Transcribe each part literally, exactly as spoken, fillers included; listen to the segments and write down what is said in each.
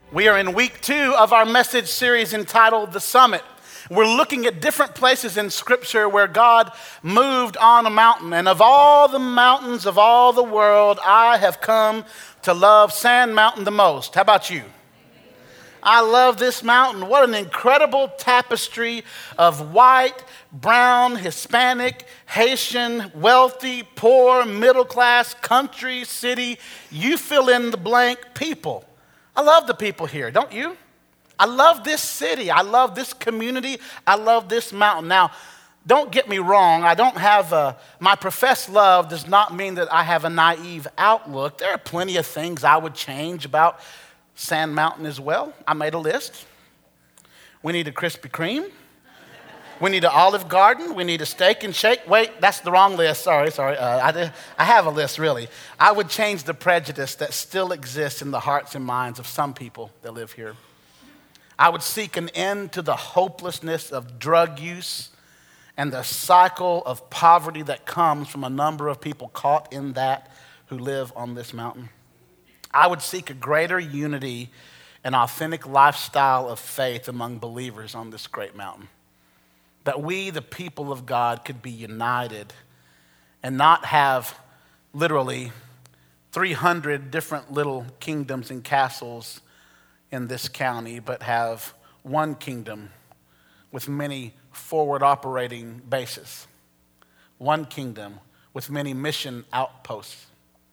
We are in week two of our message series entitled The Summit. We're looking at different places in Scripture where God moved on a mountain. And of all the mountains of all the world, I have come to love Sand Mountain the most. How about you? I love this mountain. What an incredible tapestry of white, brown, Hispanic, Haitian, wealthy, poor, middle class, country, city, you fill in the blank people. I love the people here, don't you? I love this city. I love this community. I love this mountain. Now, don't get me wrong. I don't have a, my professed love does not mean that I have a naive outlook. There are plenty of things I would change about Sand Mountain as well. I made a list. We need a Krispy Kreme. We need an Olive Garden. We need a Steak and Shake. Wait, that's the wrong list. Sorry, sorry. Uh, I, did, I have a list, really. I would change the prejudice that still exists in the hearts and minds of some people that live here. I would seek an end to the hopelessness of drug use and the cycle of poverty that comes from a number of people caught in that who live on this mountain. I would seek a greater unity and authentic lifestyle of faith among believers on this great mountain. That we, the people of God, could be united and not have literally three hundred different little kingdoms and castles in this county, but have one kingdom with many forward operating bases. One kingdom with many mission outposts.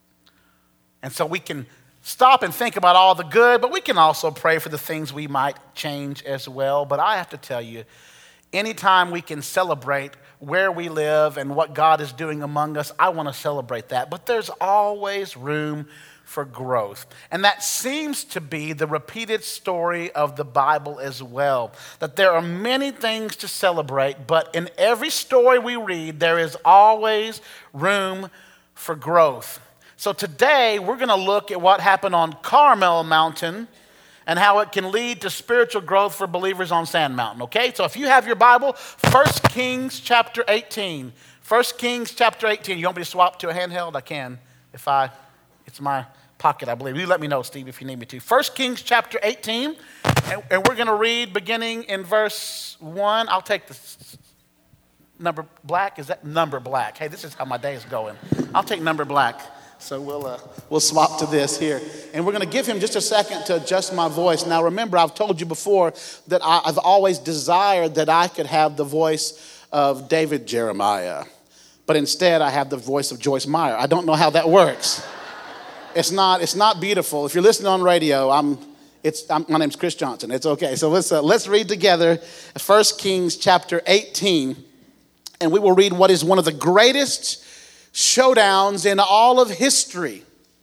And so we can stop and think about all the good, but we can also pray for the things we might change as well. But I have to tell you, anytime we can celebrate where we live and what God is doing among us, I want to celebrate that. But there's always room for growth. And that seems to be the repeated story of the Bible as well. That there are many things to celebrate, but in every story we read, there is always room for growth. So today, we're going to look at what happened on Carmel Mountain and how it can lead to spiritual growth for believers on Sand Mountain, okay? So if you have your Bible, First Kings chapter eighteen. First Kings chapter eighteen. You want me to swap to a handheld? I can. If I, it's my pocket, I believe. You let me know, Steve, if you need me to. First Kings chapter eighteen, and, and we're going to read beginning in verse one. I'll take the number black. Is that number black? Hey, this is how my day is going. I'll take number black. So we'll uh, we'll swap to this here. And we're going to give him just a second to adjust my voice. Now, remember, I've told you before that I, I've always desired that I could have the voice of David Jeremiah. But instead, I have the voice of Joyce Meyer. I don't know how that works. It's not it's not beautiful. If you're listening on radio, I'm it's I'm, my name's Chris Johnson. It's okay. So let's uh, let's read together First Kings chapter eighteen. And we will read what is one of the greatest showdowns in all of history.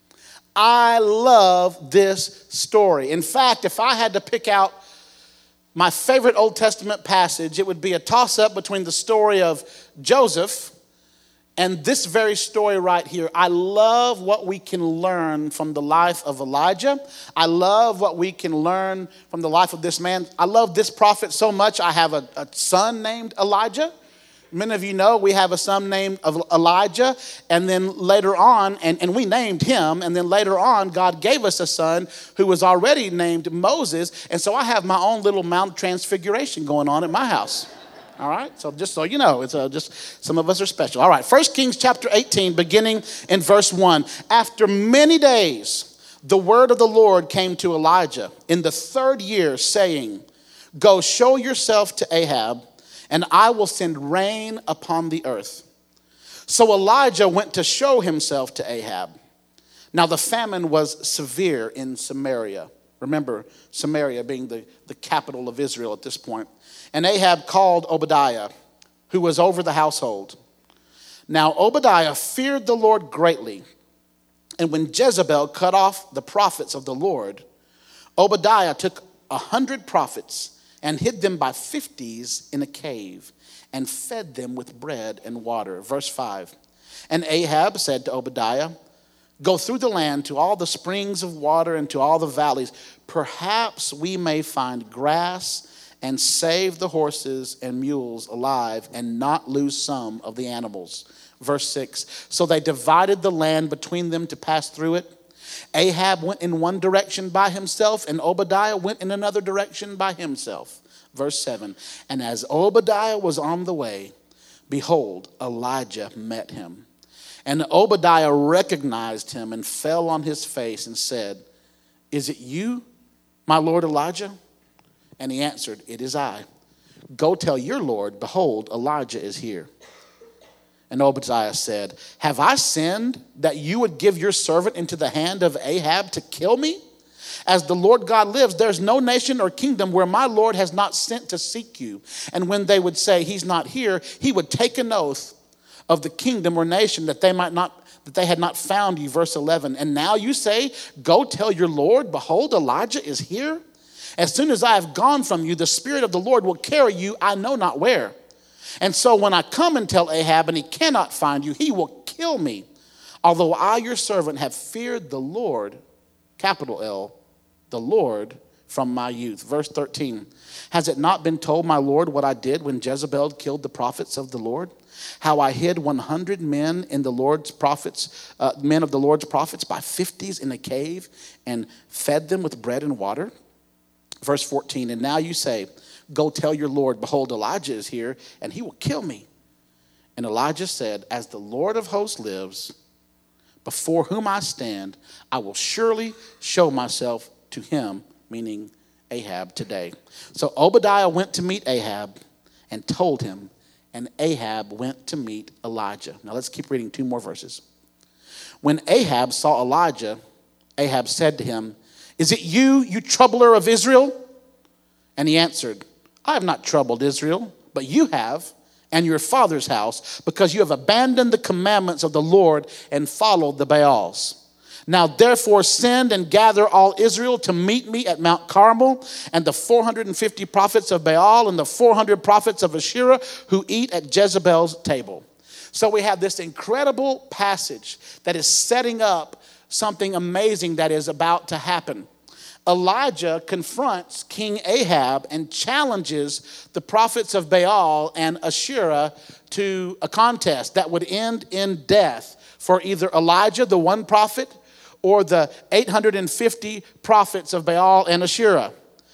I love this story. In fact, if I had to pick out my favorite Old Testament passage, it would be a toss-up between the story of Joseph and this very story right here. I love what we can learn from the life of Elijah. I love what we can learn from the life of this man. I love this prophet so much. I have a, a son named Elijah. Many of you know we have a son named Elijah, and then later on, and, and we named him, and then later on, God gave us a son who was already named Moses, and so I have my own little Mount Transfiguration going on at my house. All right, so just so you know, it's uh, just some of us are special. All right, First Kings chapter eighteen, beginning in verse one. After many days, the word of the Lord came to Elijah in the third year, saying, "Go show yourself to Ahab, and I will send rain upon the earth." So Elijah went to show himself to Ahab. Now the famine was severe in Samaria. Remember, Samaria being the, the capital of Israel at this point. And Ahab called Obadiah, who was over the household. Now Obadiah feared the Lord greatly. And when Jezebel cut off the prophets of the Lord, Obadiah took a hundred prophets and hid them by fifties in a cave, and fed them with bread and water. Verse five. And Ahab said to Obadiah, "Go through the land to all the springs of water and to all the valleys. Perhaps we may find grass and save the horses and mules alive and not lose some of the animals." Verse six. So they divided the land between them to pass through it. Ahab went in one direction by himself, and Obadiah went in another direction by himself. Verse seven, and as Obadiah was on the way, behold, Elijah met him. And Obadiah recognized him and fell on his face and said, is it you, my lord Elijah? And he answered, it is I. Go tell your Lord, behold, Elijah is here. And Obadiah said, have I sinned that you would give your servant into the hand of Ahab to kill me? As the Lord God lives, there's no nation or kingdom where my Lord has not sent to seek you. And when they would say he's not here, he would take an oath of the kingdom or nation that they might not, that they had not found you. Verse eleven. And now you say, go tell your Lord, behold, Elijah is here. As soon as I have gone from you, the Spirit of the Lord will carry you, I know not where. And so when I come and tell Ahab and he cannot find you, he will kill me. Although I, your servant, have feared the Lord, capital L, the Lord from my youth. Verse thirteen. Has it not been told, my Lord, what I did when Jezebel killed the prophets of the Lord? How I hid one hundred men in the Lord's prophets, uh, men of the Lord's prophets by fifties in a cave and fed them with bread and water? Verse fourteen. And now you say, go tell your Lord, behold, Elijah is here, and he will kill me. And Elijah said, as the Lord of hosts lives, before whom I stand, I will surely show myself to him, meaning Ahab, today. So Obadiah went to meet Ahab and told him, and Ahab went to meet Elijah. Now let's keep reading two more verses. When Ahab saw Elijah, Ahab said to him, is it you, you troubler of Israel? And he answered, I have not troubled Israel, but you have, and your father's house, because you have abandoned the commandments of the Lord and followed the Baals. Now therefore send and gather all Israel to meet me at Mount Carmel, and the four hundred fifty prophets of Baal and the four hundred prophets of Asherah who eat at Jezebel's table. So we have this incredible passage that is setting up something amazing that is about to happen. Elijah confronts King Ahab and challenges the prophets of Baal and Asherah to a contest that would end in death for either Elijah, the one prophet, or the eight hundred fifty prophets of Baal and Asherah.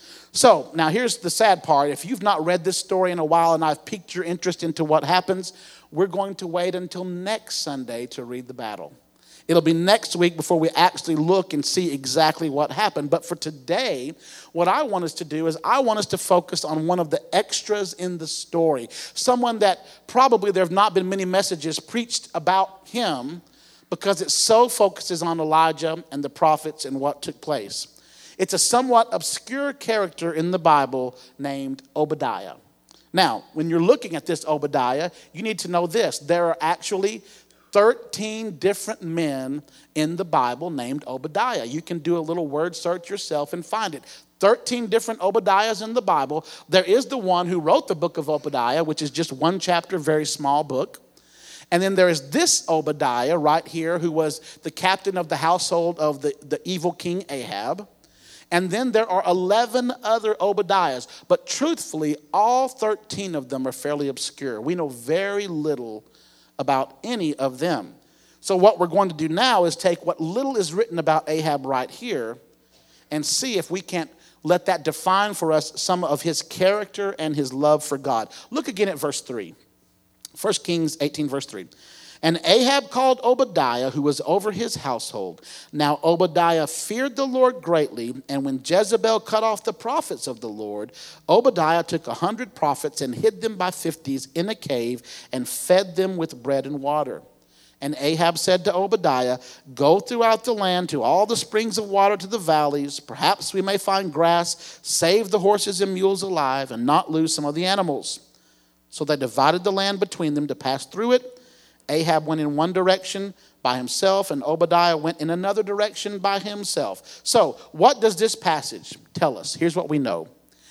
So now here's the sad part. If you've not read this story in a while and I've piqued your interest into what happens, we're going to wait until next Sunday to read the battle. It'll be next week before we actually look and see exactly what happened. But for today, what I want us to do is I want us to focus on one of the extras in the story. Someone that probably there have not been many messages preached about him because it so focuses on Elijah and the prophets and what took place. It's a somewhat obscure character in the Bible named Obadiah. Now, when you're looking at this Obadiah, you need to know this. There are actually thirteen different men in the Bible named Obadiah. You can do a little word search yourself and find it. thirteen different Obadiahs in the Bible. There is the one who wrote the book of Obadiah, which is just one chapter, very small book. And then there is this Obadiah right here, who was the captain of the household of the, the evil king Ahab. And then there are eleven other Obadiahs. But truthfully, all thirteen of them are fairly obscure. We know very little about any of them. So what we're going to do now is take what little is written about Ahab right here and see if we can't let that define for us some of his character and his love for God. Look again at verse three. First Kings eighteen, verse three. And Ahab called Obadiah, who was over his household. Now Obadiah feared the Lord greatly, and when Jezebel cut off the prophets of the Lord, Obadiah took a hundred prophets and hid them by fifties in a cave and fed them with bread and water. And Ahab said to Obadiah, go throughout the land to all the springs of water to the valleys. Perhaps we may find grass, save the horses and mules alive, and not lose some of the animals. So they divided the land between them to pass through it. Ahab went in one direction by himself, and Obadiah went in another direction by himself. So what does this passage tell us? Here's what we know.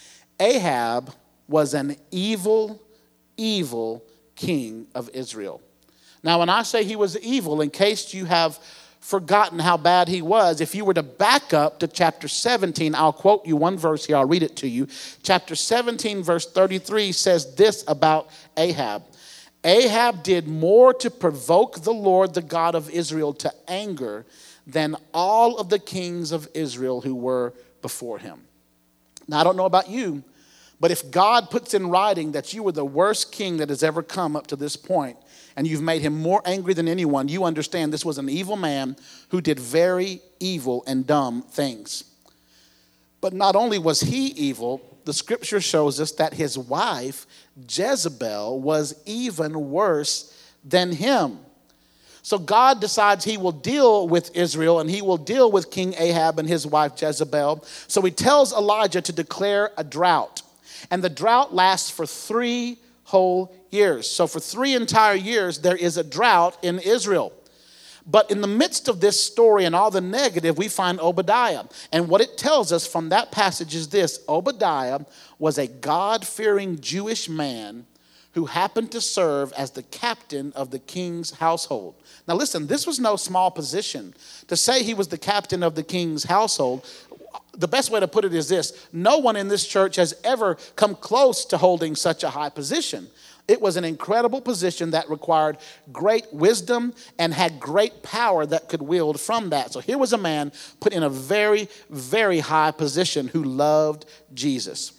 Ahab was an evil, evil king of Israel. Now, when I say he was evil, in case you have forgotten how bad he was, if you were to back up to chapter seventeen, I'll quote you one verse here. I'll read it to you. Chapter seventeen, verse thirty-three says this about Ahab. Ahab did more to provoke the Lord, the God of Israel, to anger than all of the kings of Israel who were before him. Now, I don't know about you, but if God puts in writing that you were the worst king that has ever come up to this point, and you've made him more angry than anyone, you understand this was an evil man who did very evil and dumb things. But not only was he evil, the scripture shows us that his wife, Jezebel, was even worse than him. So God decides he will deal with Israel and he will deal with King Ahab and his wife Jezebel. So he tells Elijah to declare a drought. And the drought lasts for three whole years. So for three entire years, there is a drought in Israel. But in the midst of this story and all the negative, we find Obadiah. And what it tells us from that passage is this: Obadiah was a God-fearing Jewish man who happened to serve as the captain of the king's household. Now listen, this was no small position. To say he was the captain of the king's household, the best way to put it is this: no one in this church has ever come close to holding such a high position. It was an incredible position that required great wisdom and had great power that could wield from that. So here was a man put in a very, very high position who loved Jesus.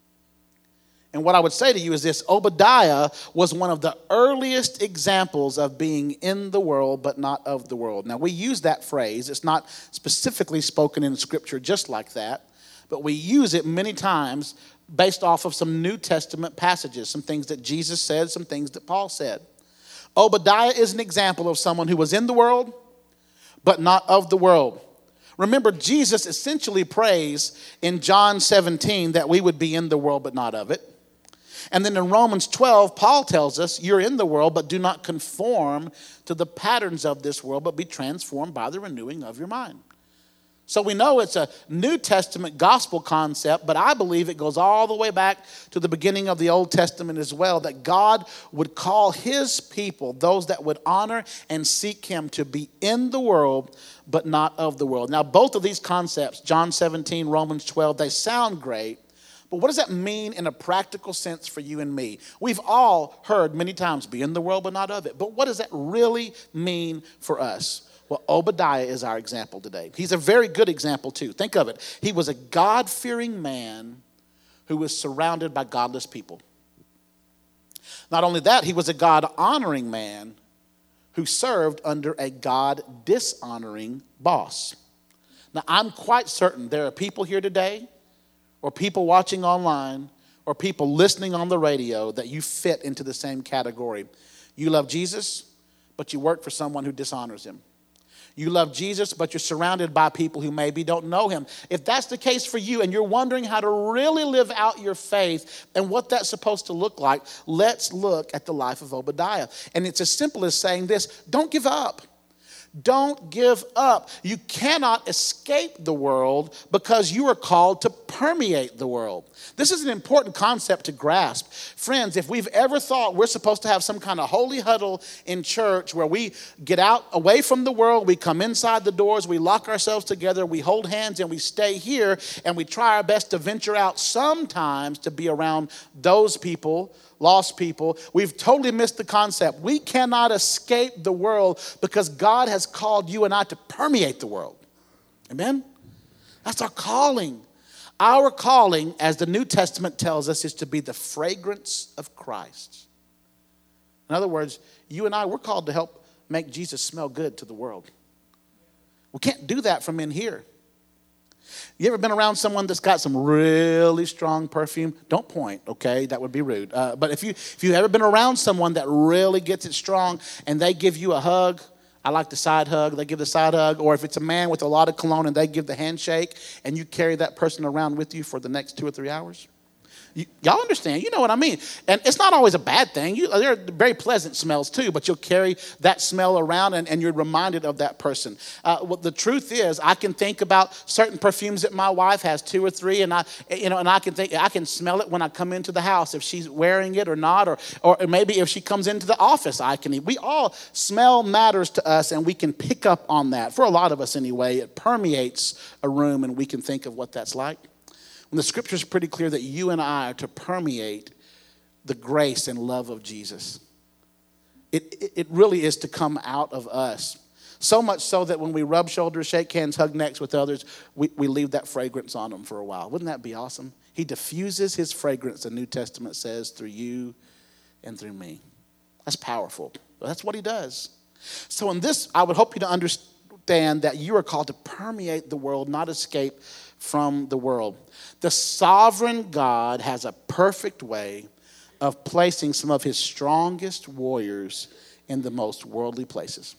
And what I would say to you is this: Obadiah was one of the earliest examples of being in the world but not of the world. Now, we use that phrase. It's not specifically spoken in Scripture just like that, but we use it many times based off of some New Testament passages, some things that Jesus said, some things that Paul said. Obadiah is an example of someone who was in the world but not of the world. Remember, Jesus essentially prays in John seventeen that we would be in the world but not of it. And then in Romans twelve, Paul tells us, you're in the world, but do not conform to the patterns of this world, but be transformed by the renewing of your mind. So we know it's a New Testament gospel concept, but I believe it goes all the way back to the beginning of the Old Testament as well, that God would call his people, those that would honor and seek him, to be in the world, but not of the world. Now, both of these concepts, John seventeen, Romans twelve, they sound great. But what does that mean in a practical sense for you and me? We've all heard many times, be in the world but not of it. But what does that really mean for us? Well, Obadiah is our example today. He's a very good example too. Think of it. He was a God-fearing man who was surrounded by godless people. Not only that, he was a God-honoring man who served under a God-dishonoring boss. Now, I'm quite certain there are people here today, or people watching online, or people listening on the radio, that you fit into the same category. You love Jesus, but you work for someone who dishonors him. You love Jesus, but you're surrounded by people who maybe don't know him. If that's the case for you and you're wondering how to really live out your faith and what that's supposed to look like, let's look at the life of Obadiah. And it's as simple as saying this: don't give up. Don't give up. You cannot escape the world because you are called to permeate the world. This is an important concept to grasp. Friends, if we've ever thought we're supposed to have some kind of holy huddle in church where we get out away from the world, we come inside the doors, we lock ourselves together, we hold hands and we stay here, and we try our best to venture out sometimes to be around those people, lost people, we've totally missed the concept. We cannot escape the world because God has called you and I to permeate the world. Amen? That's our calling. Our calling, as the New Testament tells us, is to be the fragrance of Christ. In other words, you and I, we're called to help make Jesus smell good to the world. We can't do that from in here. You ever been around someone that's got some really strong perfume? Don't point, okay? That would be rude. Uh, but if you if you've ever been around someone that really gets it strong and they give you a hug, I like the side hug, they give the side hug. Or if it's a man with a lot of cologne and they give the handshake and you carry that person around with you for the next two or three hours. You, y'all understand, you know what I mean. And it's not always a bad thing. You, there are very pleasant smells too, but you'll carry that smell around and, and you're reminded of that person. Uh, well, the truth is, I can think about certain perfumes that my wife has, two or three, and I, you know, and I can think, I can smell it when I come into the house, if she's wearing it or not, or, or maybe if she comes into the office, I can. We all, smell matters to us, and we can pick up on that. For a lot of us anyway, it permeates a room, and we can think of what that's like. When the scripture is pretty clear that you and I are to permeate the grace and love of Jesus. It, it, it really is to come out of us. So much so that when we rub shoulders, shake hands, hug necks with others, we, we leave that fragrance on them for a while. Wouldn't that be awesome? He diffuses his fragrance, the New Testament says, through you and through me. That's powerful. That's what he does. So in this, I would hope you to understand that you are called to permeate the world, not escape from the world. The sovereign God has a perfect way of placing some of his strongest warriors in the most worldly places.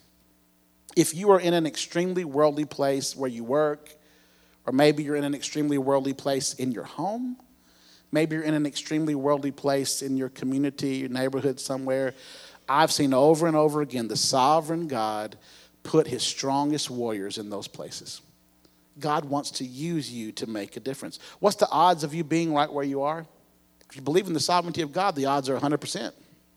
If you are in an extremely worldly place where you work, or maybe you're in an extremely worldly place in your home, maybe you're in an extremely worldly place in your community, your neighborhood somewhere, I've seen over and over again the sovereign God put his strongest warriors in those places. God wants to use you to make a difference. What's the odds of you being right where you are? If you believe in the sovereignty of God, the odds are one hundred percent.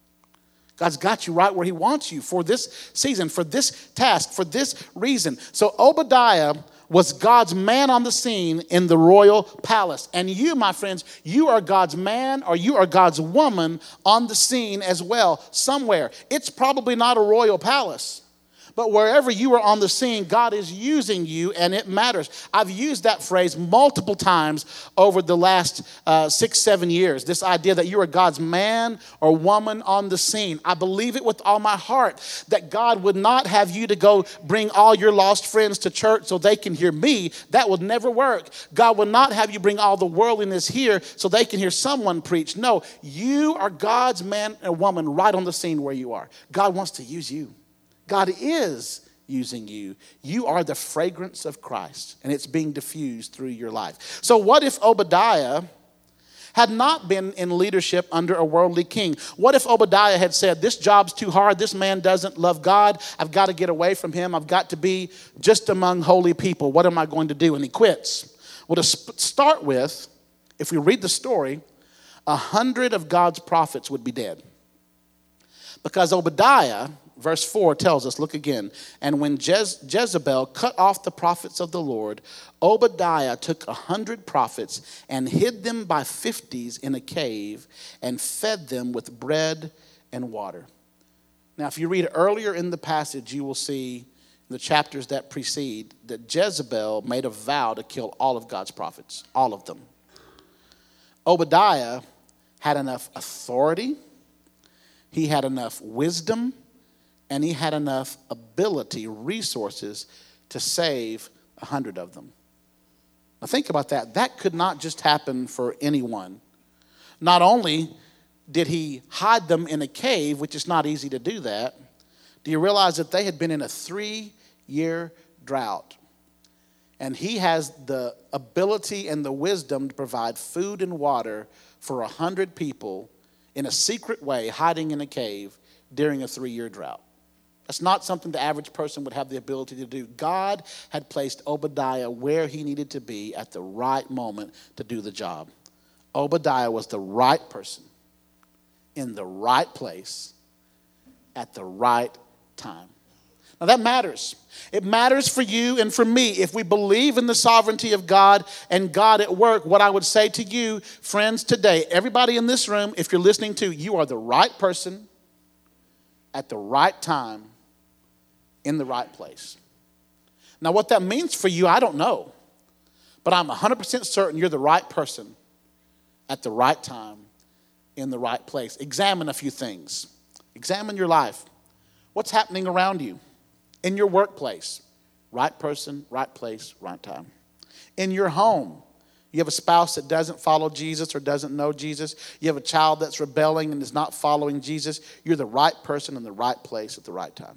God's got you right where he wants you for this season, for this task, for this reason. So Obadiah was God's man on the scene in the royal palace. And you, my friends, you are God's man or you are God's woman on the scene as well, somewhere. It's probably not a royal palace. But wherever you are on the scene, God is using you, and it matters. I've used that phrase multiple times over the last uh, six, seven years. This idea that you are God's man or woman on the scene. I believe it with all my heart that God would not have you to go bring all your lost friends to church so they can hear me. That would never work. God would not have you bring all the worldliness here so they can hear someone preach. No, you are God's man or woman right on the scene where you are. God wants to use you. God is using you. You are the fragrance of Christ, and it's being diffused through your life. So what if Obadiah had not been in leadership under a worldly king? What if Obadiah had said, this job's too hard, this man doesn't love God, I've got to get away from him, I've got to be just among holy people, what am I going to do? And he quits. Well, to start with, if we read the story, a hundred of God's prophets would be dead. Because Obadiah, verse four tells us, look again. And when Jez- Jezebel cut off the prophets of the Lord, Obadiah took a hundred prophets and hid them by fifties in a cave and fed them with bread and water. Now, if you read earlier in the passage, you will see in the chapters that precede that Jezebel made a vow to kill all of God's prophets, all of them. Obadiah had enough authority, he had enough wisdom, and he had enough ability, resources to save a hundred of them. Now think about that. That could not just happen for anyone. Not only did he hide them in a cave, which is not easy to do that, do you realize that they had been in a three-year drought? And he has the ability and the wisdom to provide food and water for a hundred people in a secret way, hiding in a cave during a three-year drought. That's not something the average person would have the ability to do. God had placed Obadiah where he needed to be at the right moment to do the job. Obadiah was the right person in the right place at the right time. Now that matters. It matters for you and for me. If we believe in the sovereignty of God and God at work, what I would say to you, friends, today, everybody in this room, if you're listening to, you are the right person at the right time in the right place. Now, what that means for you, I don't know. But I'm one hundred percent certain you're the right person at the right time in the right place. Examine a few things. Examine your life. What's happening around you? In your workplace, right person, right place, right time. In your home, you have a spouse that doesn't follow Jesus or doesn't know Jesus. You have a child that's rebelling and is not following Jesus. You're the right person in the right place at the right time.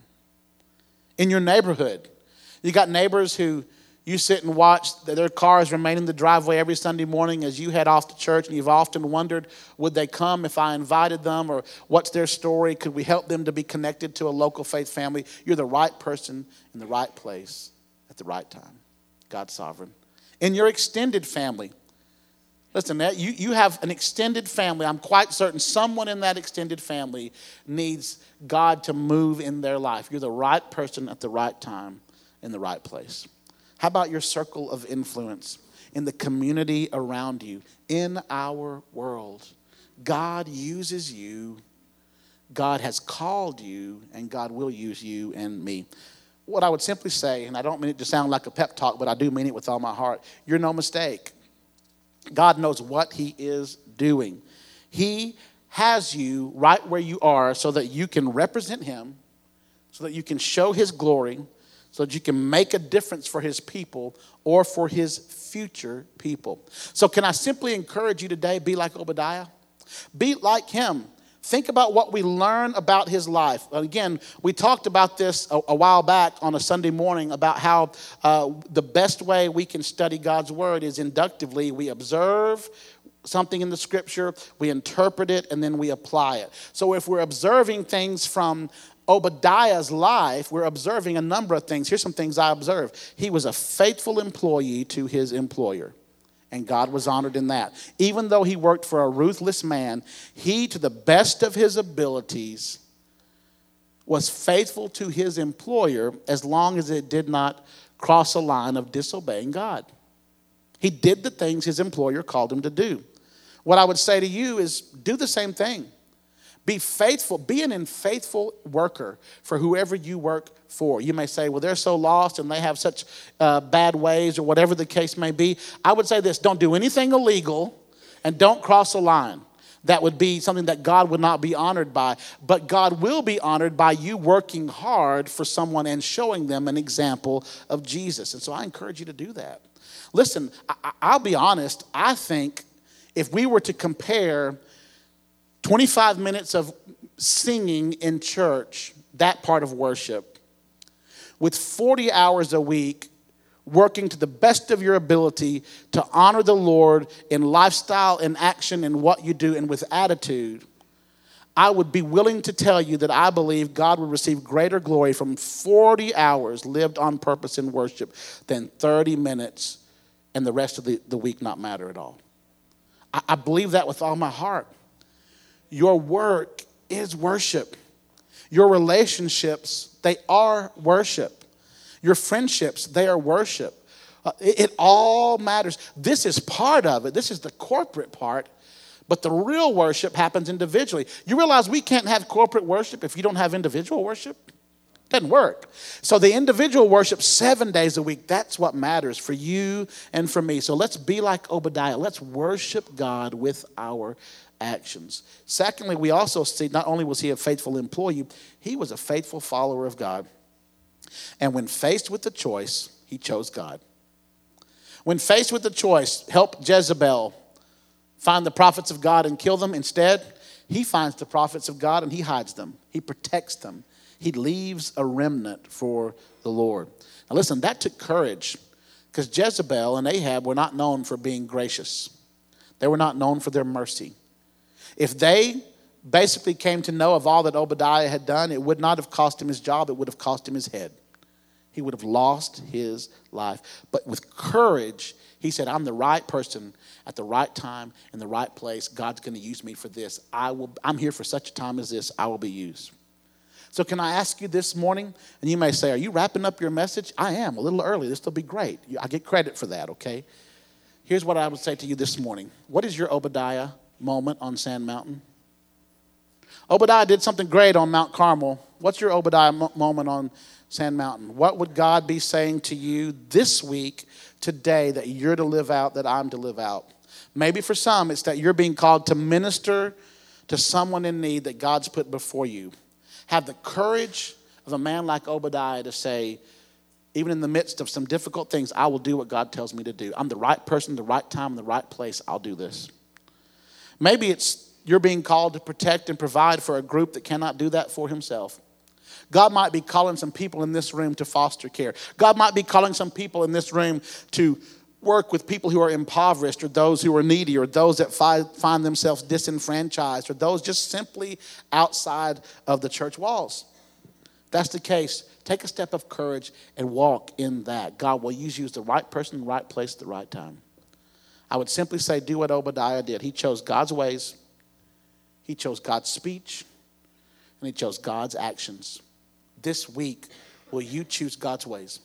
In your neighborhood, you got neighbors who you sit and watch their cars remain in the driveway every Sunday morning as you head off to church, and you've often wondered, would they come if I invited them, or what's their story? Could we help them to be connected to a local faith family? You're the right person in the right place at the right time. God's sovereign. In your extended family, listen, you, you have an extended family. I'm quite certain someone in that extended family needs God to move in their life. You're the right person at the right time in the right place. How about your circle of influence in the community around you, in our world? God uses you. God has called you, and God will use you and me. what I would simply say, and I don't mean it to sound like a pep talk, but I do mean it with all my heart, you're no mistake. God knows what he is doing. He has you right where you are so that you can represent him, so that you can show his glory, so that you can make a difference for his people or for his future people. So can I simply encourage you today, be like Obadiah? Be like him. Think about what we learn about his life. Again, we talked about this a, a while back on a Sunday morning about how uh, the best way we can study God's word is inductively. We observe something in the scripture, we interpret it, and then we apply it. So if we're observing things from Obadiah's life, we're observing a number of things. Here's some things I observed. He was a faithful employee to his employer. And God was honored in that. Even though he worked for a ruthless man, he, to the best of his abilities, was faithful to his employer as long as it did not cross a line of disobeying God. He did the things his employer called him to do. What I would say to you is do the same thing. Be faithful. Be an faithful worker for whoever you work for. You may say, well, they're so lost and they have such uh, bad ways or whatever the case may be. I would say this, don't do anything illegal and don't cross a line. That would be something that God would not be honored by. But God will be honored by you working hard for someone and showing them an example of Jesus. And so I encourage you to do that. Listen, I- I'll be honest. I think if we were to compare twenty-five minutes of singing in church, that part of worship, with forty hours a week working to the best of your ability to honor the Lord in lifestyle, in action, in what you do, and with attitude, I would be willing to tell you that I believe God would receive greater glory from forty hours lived on purpose in worship than thirty minutes and the rest of the, the week not matter at all. I, I believe that with all my heart. Your work is worship. Your relationships, they are worship. Your friendships, they are worship. Uh, it, it all matters. This is part of it. This is the corporate part. But the real worship happens individually. You realize we can't have corporate worship if you don't have individual worship? It doesn't work. So the individual worship seven days a week, that's what matters for you and for me. So let's be like Obadiah. Let's worship God with our actions. Secondly, we also see not only was he a faithful employee, he was a faithful follower of God. And when faced with the choice, he chose God. When faced with the choice, help Jezebel find the prophets of God and kill them. Instead, he finds the prophets of God and he hides them. He protects them. He leaves a remnant for the Lord. Now listen, that took courage because Jezebel and Ahab were not known for being gracious. They were not known for their mercy. If they basically came to know of all that Obadiah had done, it would not have cost him his job. It would have cost him his head. He would have lost his life. But with courage, he said, I'm the right person at the right time in the right place. God's going to use me for this. I will, I'm here for such a time as this. I will be used. So can I ask you this morning? And you may say, are you wrapping up your message? I am, a little early. This will be great. I get credit for that, okay? Here's what I would say to you this morning. What is your Obadiah moment on Sand Mountain? Obadiah did something great on Mount Carmel. What's your Obadiah mo- moment on Sand Mountain? What would God be saying to you this week, today, that you're to live out, that I'm to live out? Maybe for some, it's that you're being called to minister to someone in need that God's put before you. Have the courage of a man like Obadiah to say, even in the midst of some difficult things, I will do what God tells me to do. I'm the right person, the right time, the right place. I'll do this. Maybe it's you're being called to protect and provide for a group that cannot do that for himself. God might be calling some people in this room to foster care. God might be calling some people in this room to work with people who are impoverished or those who are needy or those that fi- find themselves disenfranchised or those just simply outside of the church walls. If that's the case, take a step of courage and walk in that. God will use you as the right person in the right place at the right time. I would simply say do what Obadiah did. He chose God's ways. He chose God's speech. And he chose God's actions. This week, will you choose God's ways?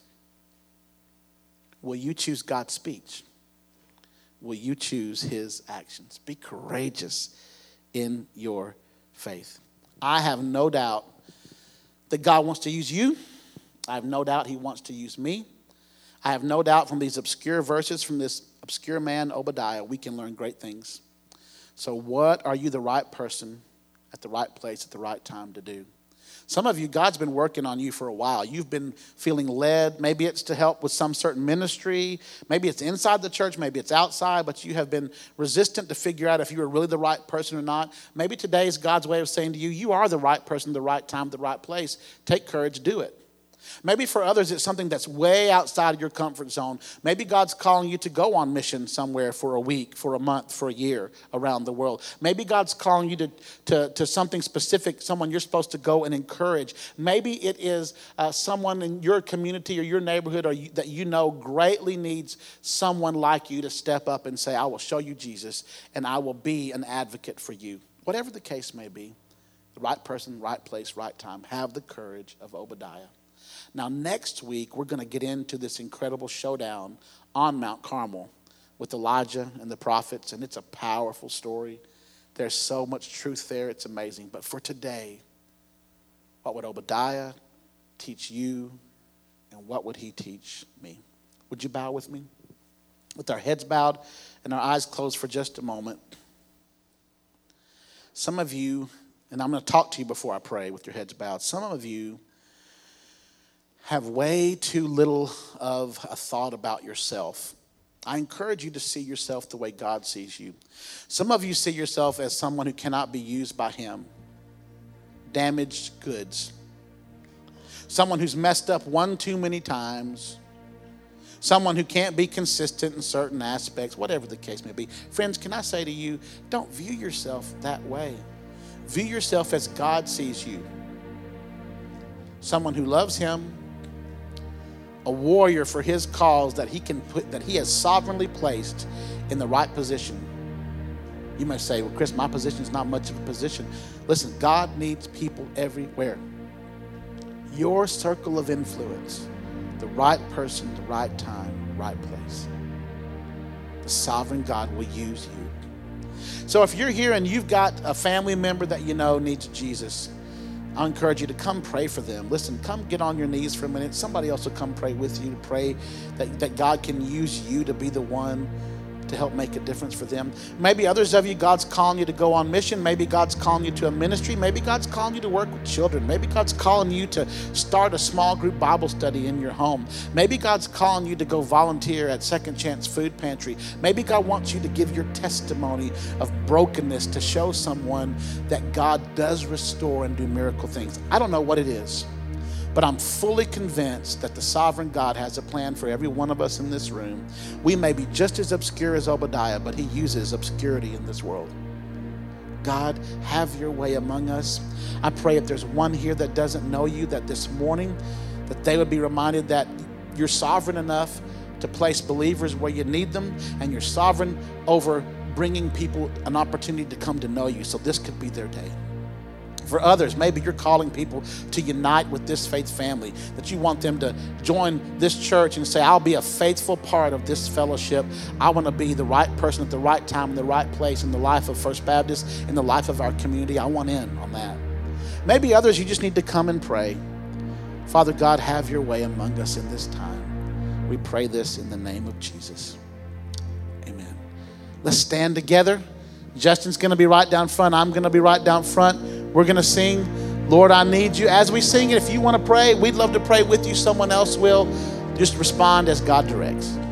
Will you choose God's speech? Will you choose his actions? Be courageous in your faith. I have no doubt that God wants to use you I have no doubt he wants to use me. I have no doubt from these obscure verses from this obscure man, Obadiah, we can learn great things. So what are you the right person at the right place at the right time to do? Some of you, God's been working on you for a while. You've been feeling led. Maybe it's to help with some certain ministry. Maybe it's inside the church. Maybe it's outside. But you have been resistant to figure out if you are really the right person or not. Maybe today is God's way of saying to you, you are the right person, the right time, the right place. Take courage, do it. Maybe for others, it's something that's way outside of your comfort zone. Maybe God's calling you to go on mission somewhere for a week, for a month, for a year around the world. Maybe God's calling you to, to, to something specific, someone you're supposed to go and encourage. Maybe it is uh, someone in your community or your neighborhood or you, that you know greatly needs someone like you to step up and say, I will show you Jesus and I will be an advocate for you. Whatever the case may be, the right person, right place, right time. Have the courage of Obadiah. Now, next week, we're going to get into this incredible showdown on Mount Carmel with Elijah and the prophets, and it's a powerful story. There's so much truth there. It's amazing. But for today, what would Obadiah teach you, and what would he teach me? Would you bow with me? With our heads bowed and our eyes closed for just a moment. Some of you, and I'm going to talk to you before I pray with your heads bowed. Some of you have way too little of a thought about yourself. I encourage you to see yourself the way God sees you. Some of you see yourself as someone who cannot be used by him. Damaged goods. Someone who's messed up one too many times. Someone who can't be consistent in certain aspects, whatever the case may be. Friends, can I say to you, don't view yourself that way. View yourself as God sees you. Someone who loves him, a warrior for his cause that he can put, that he has sovereignly placed in the right position. You may say, well, Chris, my position is not much of a position. Listen, God needs people everywhere. Your circle of influence, the right person, the right time, right place. The sovereign God will use you. So if you're here and you've got a family member that you know needs Jesus, I encourage you to come pray for them. Listen, come get on your knees for a minute. Somebody else will come pray with you to pray that, that God can use you to be the one to help make a difference for them. Maybe others of you, God's calling you to go on mission. Maybe God's calling you to a ministry. Maybe God's calling you to work with children. Maybe God's calling you to start a small group Bible study in your home. Maybe God's calling you to go volunteer at Second Chance Food Pantry. Maybe God wants you to give your testimony of brokenness to show someone that God does restore and do miracle things. I don't know what it is, but I'm fully convinced that the sovereign God has a plan for every one of us in this room. We may be just as obscure as Obadiah, but he uses obscurity in this world. God, have your way among us. I pray if there's one here that doesn't know you, that this morning, that they would be reminded that you're sovereign enough to place believers where you need them, and you're sovereign over bringing people an opportunity to come to know you. So this could be their day. For others, maybe you're calling people to unite with this faith family, that you want them to join this church and say, I'll be a faithful part of this fellowship. I want to be the right person at the right time in the right place in the life of First Baptist, in the life of our community. I want in on that. Maybe others, you just need to come and pray. Father God, have your way among us in this time. We pray this in the name of Jesus. Amen. Let's stand together. Justin's going to be right down front. I'm going to be right down front. We're going to sing, Lord, I Need You. As we sing it, if you want to pray, we'd love to pray with you. Someone else will. Just respond as God directs.